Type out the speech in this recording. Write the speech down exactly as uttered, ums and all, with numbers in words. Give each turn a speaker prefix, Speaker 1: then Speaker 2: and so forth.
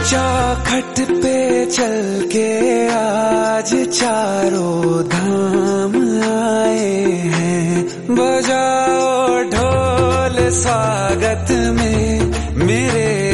Speaker 1: चौखट पे चल के आज चारों धाम आए हैं। बजाओ ढोल स्वागत में मेरे